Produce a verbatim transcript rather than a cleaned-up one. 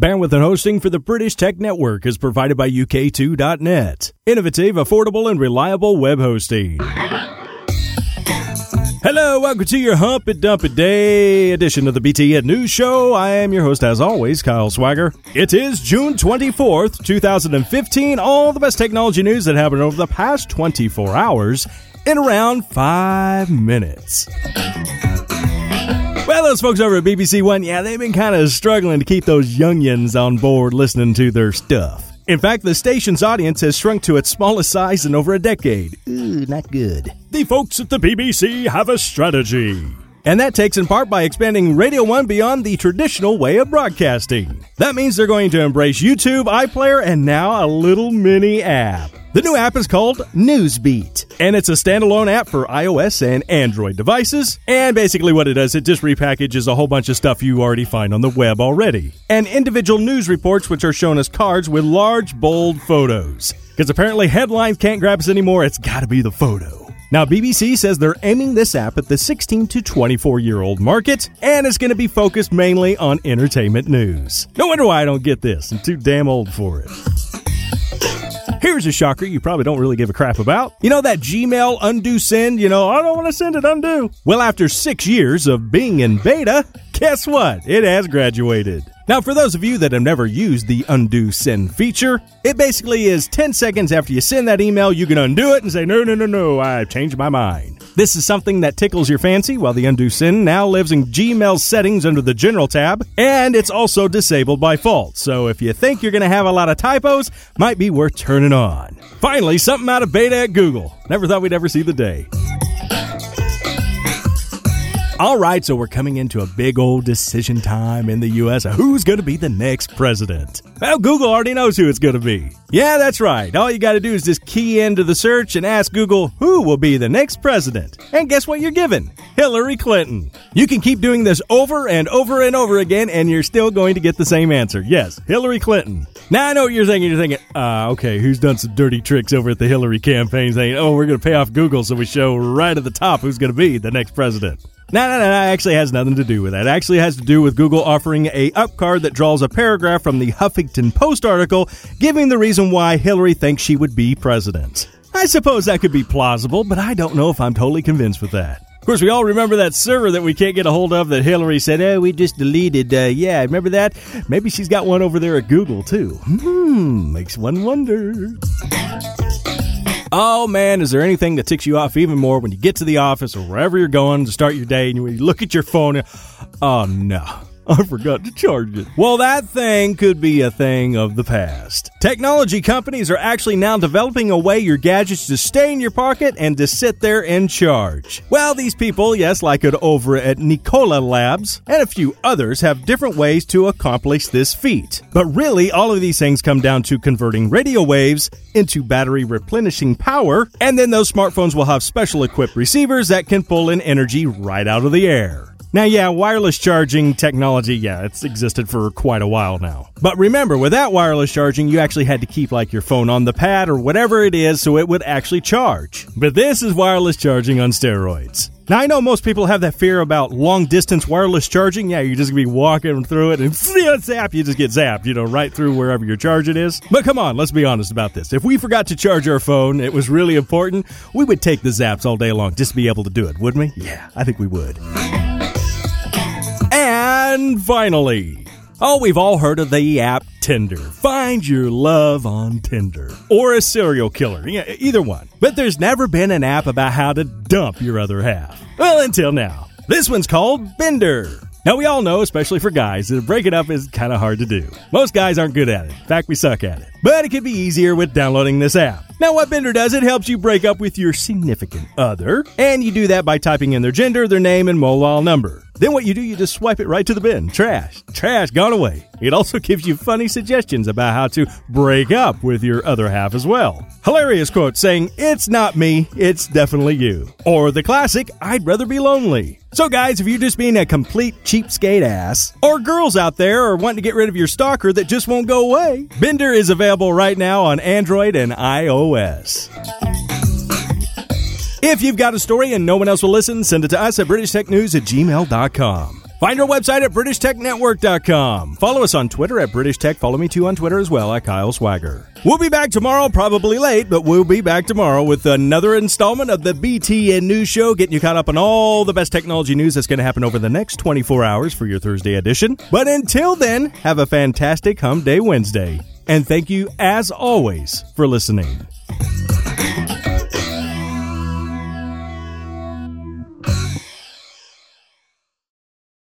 Bandwidth and hosting for the British Tech Network is provided by U K two dot net. Innovative, affordable, and reliable web hosting. Hello, welcome to your Hump It Dump It Day edition of the B T N News Show. I am your host, as always, Kyle Swagger. It is June twenty-fourth, twenty fifteen. All the best technology news that happened over the past twenty-four hours in around five minutes. Well, those folks over at B B C One, yeah, they've been kind of struggling to keep those youngins on board listening to their stuff. In fact, the station's audience has shrunk to its smallest size in over a decade. Ooh, not good. The folks at the B B C have a strategy. And that takes in part by expanding Radio one beyond the traditional way of broadcasting. That means they're going to embrace YouTube, iPlayer, and now a little mini app. The new app is called Newsbeat, and it's a standalone app for iOS and Android devices. And basically what it does, it just repackages a whole bunch of stuff you already find on the web already. And individual news reports, which are shown as cards with large, bold photos. Because apparently headlines can't grab us anymore, it's gotta be the photo. Now, B B C says they're aiming this app at the sixteen to twenty-four-year-old market, and it's going to be focused mainly on entertainment news. No wonder why I don't get this. I'm too damn old for it. Here's a shocker you probably don't really give a crap about. You know that Gmail undo send? You know, I don't want to send it undo. Well, after six years of being in beta, guess what? It has graduated. Now, for those of you that have never used the undo send feature, it basically is ten seconds after you send that email, you can undo it and say, no, no, no, no, I've changed my mind. This is something that tickles your fancy, while the undo send now lives in Gmail settings under the General tab, and it's also disabled by default. So if you think you're going to have a lot of typos, might be worth turning on. Finally, something out of beta at Google. Never thought we'd ever see the day. All right, so we're coming into a big old decision time in the U S of who's going to be the next president. Well, Google already knows who it's going to be. Yeah, that's right. All you got to do is just key into the search and ask Google who will be the next president. And guess what you're given? Hillary Clinton. You can keep doing this over and over and over again, and you're still going to get the same answer. Yes, Hillary Clinton. Now, I know what you're thinking. You're thinking, uh, okay, who's done some dirty tricks over at the Hillary campaign saying, oh, we're going to pay off Google so we show right at the top who's going to be the next president. No, no, no, that actually has nothing to do with that. It actually has to do with Google offering a up card that draws a paragraph from the Huffington Post article giving the reason why Hillary thinks she would be president. I suppose that could be plausible, but I don't know if I'm totally convinced with that. Of course, we all remember that server that we can't get a hold of that Hillary said, oh, we just deleted. Uh, yeah, remember that? Maybe she's got one over there at Google, too. Hmm, makes one wonder. Oh, man, is there anything that ticks you off even more when you get to the office or wherever you're going to start your day and you look at your phone and, oh, no, I forgot to charge it. Well, that thing could be a thing of the past. Technology companies are actually now developing a way your gadgets to stay in your pocket and to sit there and charge. Well, these people, yes, like it over at Nikola Labs and a few others, have different ways to accomplish this feat. But really, all of these things come down to converting radio waves into battery replenishing power, and then those smartphones will have special equipped receivers that can pull in energy right out of the air. Now, yeah, wireless charging technology, yeah, it's existed for quite a while now. But remember, with that wireless charging, you actually had to keep, like, your phone on the pad or whatever it is so it would actually charge. But this is wireless charging on steroids. Now, I know most people have that fear about long-distance wireless charging. Yeah, you're just going to be walking through it and zap, you just get zapped, you know, right through wherever your charging is. But come on, let's be honest about this. If we forgot to charge our phone, it was really important, we would take the zaps all day long just to be able to do it, wouldn't we? Yeah, I think we would. And finally, oh, we've all heard of the app Tinder. Find your love on Tinder. Or a serial killer. Yeah, either one. But there's never been an app about how to dump your other half. Well, until now. This one's called Bender. Now, we all know, especially for guys, that breaking up is kind of hard to do. Most guys aren't good at it. In fact, we suck at it. But it could be easier with downloading this app. Now, what Bender does, it helps you break up with your significant other, and you do that by typing in their gender, their name, and mobile number. Then what you do, you just swipe it right to the bin. Trash. Trash gone away. It also gives you funny suggestions about how to break up with your other half as well. Hilarious quote saying, it's not me, it's definitely you. Or the classic, I'd rather be lonely. So guys, if you're just being a complete cheapskate ass, or girls out there are wanting to get rid of your stalker that just won't go away, Bender is available right now on Android and iOS. If you've got a story and no one else will listen, send it to us at british tech news at gmail dot com. Find our website at british tech network dot com. Follow us on Twitter at British Tech. Follow me too on Twitter as well at Kyle Swagger. We'll be back tomorrow, probably late, but we'll be back tomorrow with another installment of the B T N News Show, getting you caught up on all the best technology news that's going to happen over the next twenty-four hours for your Thursday edition. But until then, have a fantastic Hump Day Wednesday. And thank you, as always, for listening.